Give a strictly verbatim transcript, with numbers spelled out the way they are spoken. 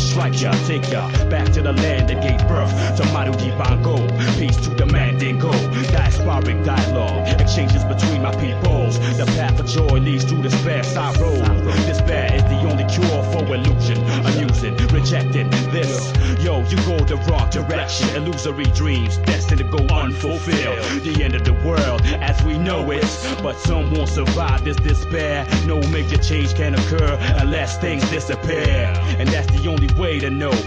strike ya, take ya back to the land that gave birth to Maru Dibango. Peace to the Mandingo. Diasporic dialogue, exchanges between my peoples. The path of joy leads to despair, sorrow. Despair is the only cure for illusion. Amusing, rejecting this. Yo, you go the wrong direction. Illusory dreams destined to go unfulfilled. The end of the world as we know it. But some won't survive this despair. No major change can occur unless things disappear. And that's the only way to know